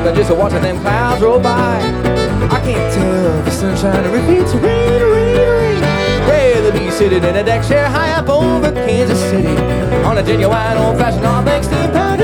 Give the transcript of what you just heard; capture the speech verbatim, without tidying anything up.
than just watching them clouds roll by. I can't tell if the sunshine repeats or rain, rain, rain. Rather be sitting in a deck chair high up over Kansas City on a genuine old-fashioned all thanks to powder.